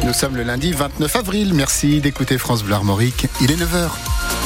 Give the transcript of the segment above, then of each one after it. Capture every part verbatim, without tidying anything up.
Nous sommes le lundi vingt-neuf avril. Merci d'écouter France Bleu Armorique. Il est neuf heures.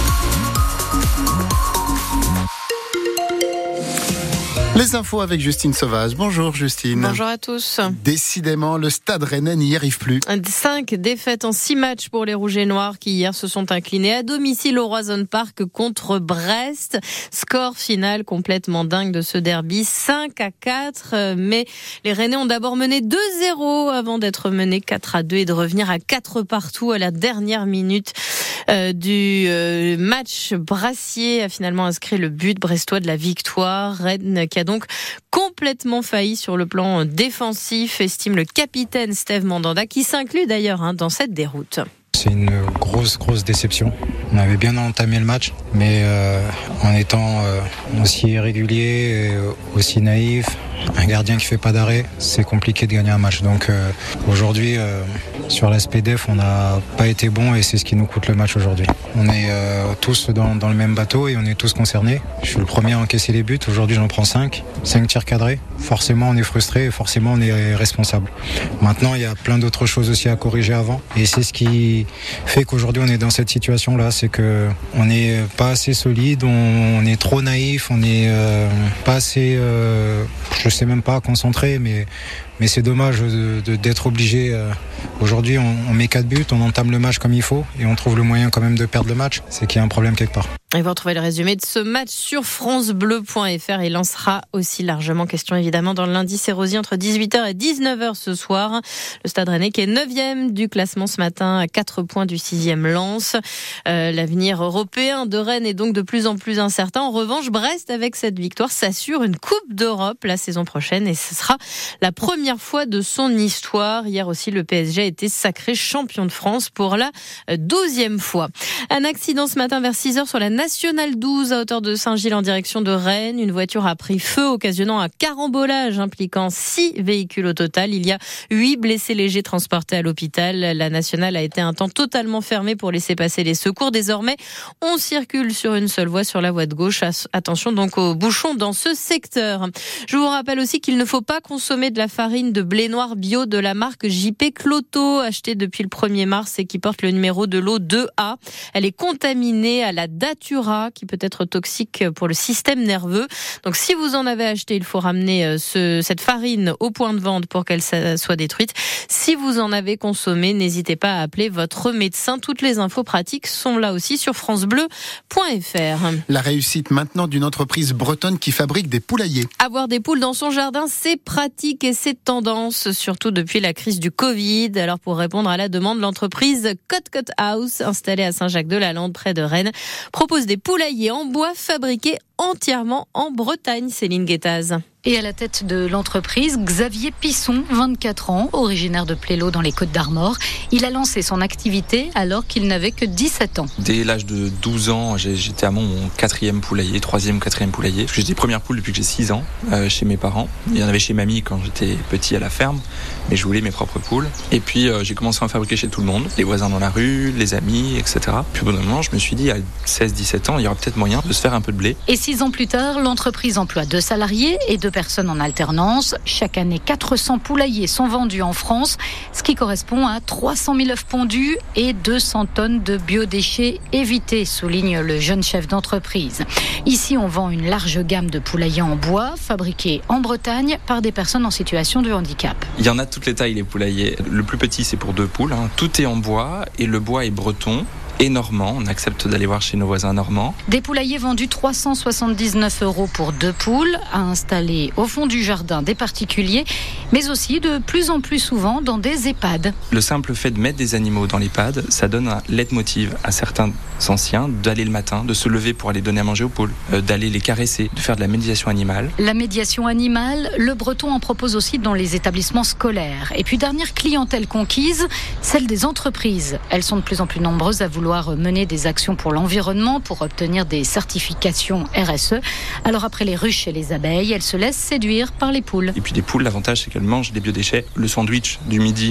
Les infos avec Justine Sauvage. Bonjour Justine. Bonjour à tous. Décidément, le Stade Rennais n'y arrive plus. Cinq défaites en six matchs pour les Rouges et Noirs qui hier se sont inclinés à domicile au Roazhon Park contre Brest. Score final complètement dingue de ce derby, cinq à quatre. Mais les Rennais ont d'abord mené deux zéro avant d'être menés quatre à deux et de revenir à quatre partout à la dernière minute euh, du euh, match. Brassier a finalement inscrit le but brestois de la victoire. Rennes qui a donc complètement failli sur le plan défensif, estime le capitaine Steve Mandanda, qui s'inclut d'ailleurs hein, dans cette déroute. C'est une grosse, grosse déception. On avait bien entamé le match, mais euh, en étant euh, aussi irrégulier, et aussi naïf, un gardien qui fait pas d'arrêt, c'est compliqué de gagner un match. Donc euh, aujourd'hui, euh, sur l'aspect def, on n'a pas été bon et c'est ce qui nous coûte le match aujourd'hui. On est euh, tous dans, dans le même bateau et on est tous concernés. Je suis le premier à encaisser les buts. Aujourd'hui, j'en prends cinq. cinq tirs cadrés. Forcément, on est frustré et forcément, on est responsable. Maintenant, il y a plein d'autres choses aussi à corriger avant. Et c'est ce qui fait qu'aujourd'hui, on est dans cette situation-là. C'est qu'on n'est pas assez solide, on est trop naïf, on n'est euh, pas assez... Euh, je sais même pas concentré, mais, mais c'est dommage de, de, d'être obligé. Euh, aujourd'hui, on, on met quatre buts, on entame le match comme il faut et on trouve le moyen quand même de perdre le match. C'est qu'il y a un problème quelque part. Et vous retrouvez le résumé de ce match sur francebleu point f r. Il en sera aussi largement question évidemment dans le lundi C'est Rosier entre dix-huit heures et dix-neuf heures ce soir. Le Stade Rennais qui est neuvième du classement ce matin à quatre points du sixième Lens. Euh, l'avenir européen de Rennes est donc de plus en plus incertain. En revanche, Brest avec cette victoire s'assure une Coupe d'Europe la saison prochaine et ce sera la première fois de son histoire. Hier aussi, le P S G a été sacré champion de France pour la douzième fois. Un accident ce matin vers six heures sur la Nationale douze à hauteur de Saint-Gilles en direction de Rennes. Une voiture a pris feu occasionnant un carambolage impliquant six véhicules au total. Il y a huit blessés légers transportés à l'hôpital. La Nationale a été un temps totalement fermée pour laisser passer les secours. Désormais, on circule sur une seule voie sur la voie de gauche. Attention donc aux bouchons dans ce secteur. Je vous rappelle aussi qu'il ne faut pas consommer de la farine de blé noir bio de la marque J P Cloto, achetée depuis le premier mars et qui porte le numéro de lot deux A. Elle est contaminée à la datura, qui peut être toxique pour le système nerveux. Donc si vous en avez acheté, il faut ramener ce, cette farine au point de vente pour qu'elle soit détruite. Si vous en avez consommé, n'hésitez pas à appeler votre médecin. Toutes les infos pratiques sont là aussi sur francebleu point f r. La réussite maintenant d'une entreprise bretonne qui fabrique des poulaillers. Avoir des poules dans son jardin, c'est pratique et c'est tendance, surtout depuis la crise du Covid. Alors pour répondre à la demande, l'entreprise Cut Cut House, installée à Saint-Jacques-de-la-Lande près de Rennes, propose des poulaillers en bois fabriqués entièrement en Bretagne. Céline Guettaz. Et à la tête de l'entreprise, Xavier Pisson, vingt-quatre ans, originaire de Plélo dans les Côtes-d'Armor. Il a lancé son activité alors qu'il n'avait que dix-sept ans. Dès l'âge de douze ans, j'étais à mon quatrième poulailler, troisième, quatrième poulailler. J'ai des premières poules depuis que j'ai six ans euh, chez mes parents. Il y en avait chez mamie quand j'étais petit à la ferme, mais je voulais mes propres poules. Et puis euh, j'ai commencé à en fabriquer chez tout le monde, les voisins dans la rue, les amis, et cetera. Puis au bout d'un moment, je me suis dit, à seize dix-sept ans, il y aura peut-être moyen de se faire un peu de blé. Et six ans plus tard, l'entreprise emploie deux salariés et deux personnes en alternance. Chaque année, quatre cents poulaillers sont vendus en France, ce qui correspond à trois cent mille œufs pondus et deux cents tonnes de biodéchets évités, souligne le jeune chef d'entreprise. Ici, on vend une large gamme de poulaillers en bois, fabriqués en Bretagne par des personnes en situation de handicap. Il y en a toutes les tailles, les poulaillers. Le plus petit, c'est pour deux poules. Hein. Tout est en bois et le bois est breton et normand. On accepte d'aller voir chez nos voisins normands. Des poulaillers vendus trois cent soixante-dix-neuf euros pour deux poules, à installer au fond du jardin des particuliers, mais aussi de plus en plus souvent dans des EHPAD. Le simple fait de mettre des animaux dans l'EHPAD, ça donne un leitmotiv à certains anciens d'aller le matin, de se lever pour aller donner à manger aux poules, euh, d'aller les caresser, de faire de la médiation animale. La médiation animale, le breton en propose aussi dans les établissements scolaires. Et puis dernière clientèle conquise, celle des entreprises. Elles sont de plus en plus nombreuses à vouloir mener des actions pour l'environnement, pour obtenir des certifications R S E. Alors après les ruches et les abeilles, elles se laissent séduire par les poules. Et puis les poules, l'avantage c'est qu'elles mangent des biodéchets. Le sandwich du midi, hop,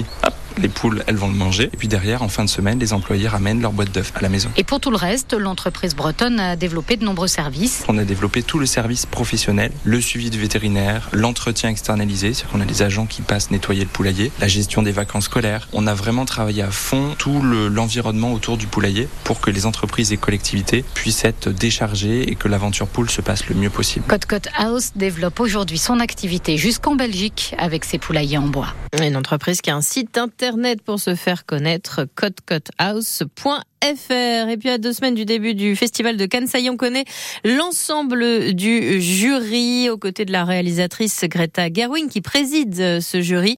Les poules, elles vont le manger. Et puis derrière, en fin de semaine, les employés ramènent leur boîte d'œufs à la maison. Et pour tout le reste, l'entreprise bretonne a développé de nombreux services. On a développé tout le service professionnel, le suivi du vétérinaire, l'entretien externalisé, c'est-à-dire qu'on a des agents qui passent nettoyer le poulailler, la gestion des vacances scolaires. On a vraiment travaillé à fond tout le, l'environnement autour du poulailler pour que les entreprises et collectivités puissent être déchargées et que l'aventure poule se passe le mieux possible. Côte-Côte House développe aujourd'hui son activité jusqu'en Belgique avec ses poulaillers en bois. Une entreprise qui a un site internet pour se faire connaître, côte côte house point f r. Et puis à deux semaines du début du festival de Cannes, ça y est, on connaît l'ensemble du jury aux côtés de la réalisatrice Greta Gerwig qui préside ce jury.